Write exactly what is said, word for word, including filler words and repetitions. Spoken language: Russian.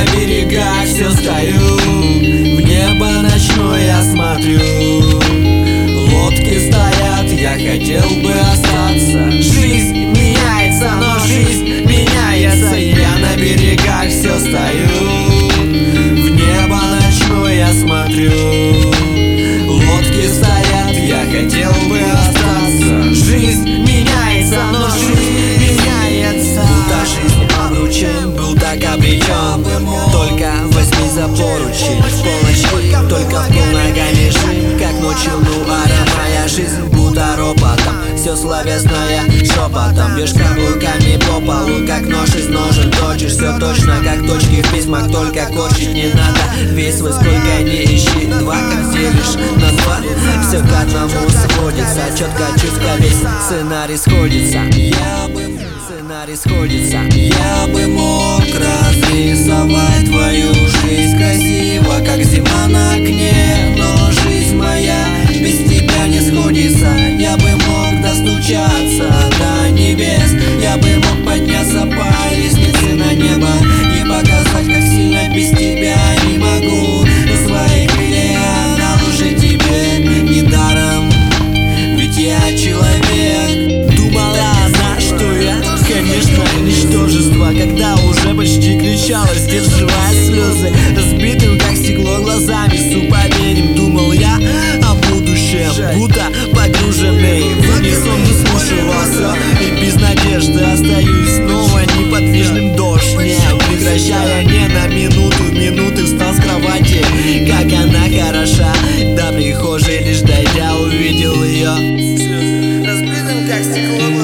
на берегах все стою, в небо ночное я смотрю. Лодки стоят, я хотел бы остаться. Жизнь меняется, но жизнь меняется. Я на берегах все стою, в небо ночное я смотрю. Лодки стоят, я хотел бы остаться. Жизнь меняется, но жизнь меняется. Будто жизнь обручен, был так обречен. Только возьми за поручень. В полночь, только в пол ногами жим. Как ночью, ну ара, моя жизнь будто ропотом. Все словесное шепотом. Бьешь каблуками по полу, как нож из ножен. Точишь все точно, как точки в письмах. Только корчить не надо. Весь свой сколько не ищи. Два как делишь на два, все к одному сводится. Четко чувство, весь сценарий сходится. Я бы, сценарий сходится. Я бы мог разрисовать твою жизнь красиво, как зима на окне. Но жизнь моя без тебя не сходится. Я бы мог достучаться до небес. Я бы мог подняться по лестнице на небо и показать, как сильно без тебя не могу. Но свои крылья наложить тебе недаром, ведь я человек. Думала она, что я, конечно, ничтожество, когда уже почти кричала, сдерживая слезы, разбитым как стекло глазами. С уповением думал я о будущем, будто погруженный в унисон, не слушался и без надежды остаюсь снова неподвижным. Дождь не прекращая ни на минуту, минуты встал с кровати. Как она хороша, до прихожей лишь дойдя увидел ее разбитым как стекло.